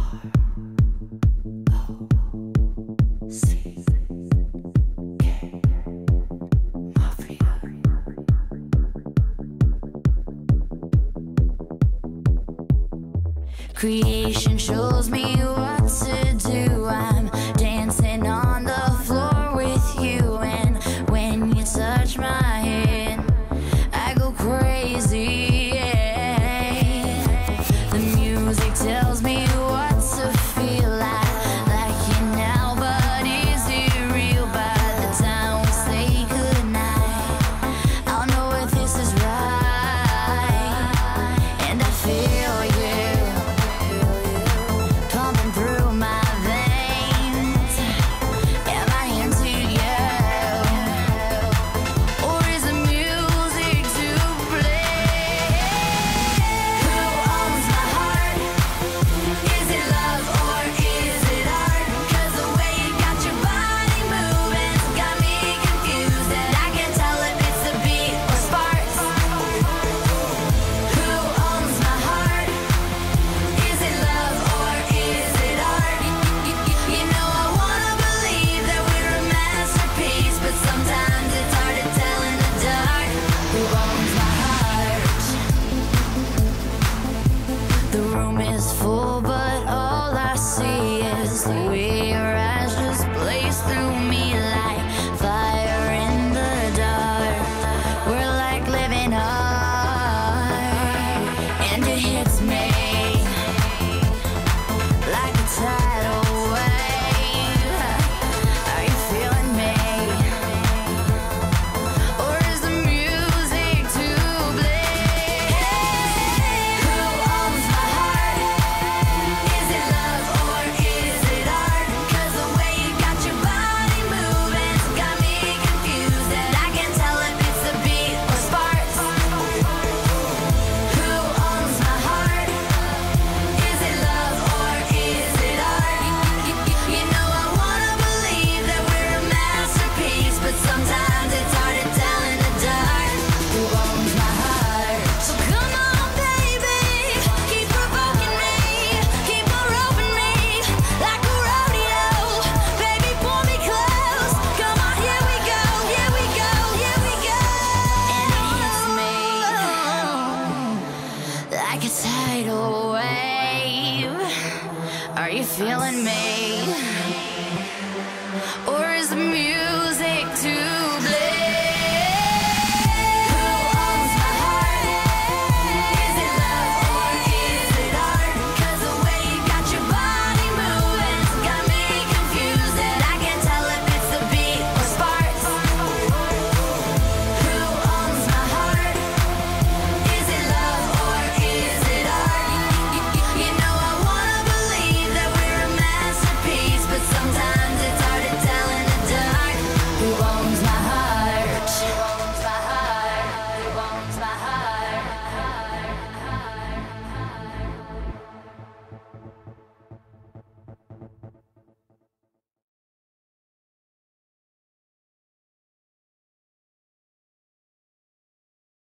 Creation shows me what to do. I'm dancing on the floor with you, and when you touch my hand, I go crazy. Yeah. The music tells me what to feel like it now, but is it real? By the time we say goodnight, I'll know if this is right, and I feel you pumping through my veins. Am I into you, or is the music to blame? Who owns my heart? Is it love or is it art? 'Cause the way you got your body moving's got me confused, and I can't tell if it's a beat or sparks. Who owns my heart? Is it love or is it art? You know I wanna believe that we're a masterpiece, but sometimes it's hard to tell in the dark. Who owns my heart? The room is full, but all I see is the way your eyes just blaze through me like fire in the dark. We're like living art, and it hits me like a tidal wave. Are you feeling me, or is the music to blame? Who owns my heart? Is it love or is it art? 'Cause the way you got your body moving's got me confused, and I can't tell if it's a beat or sparks. Who owns my heart? Is it love or is it art? You know I wanna believe that we're a masterpiece, but sometimes it's hard to tell in the dark. Who owns my heart? So come on, baby, keep provoking me, keep on roping me like a rodeo. Baby, pull me close. Come on, here we go, here we go, here we go. And it hits me like a tidal wave. Are you feeling me?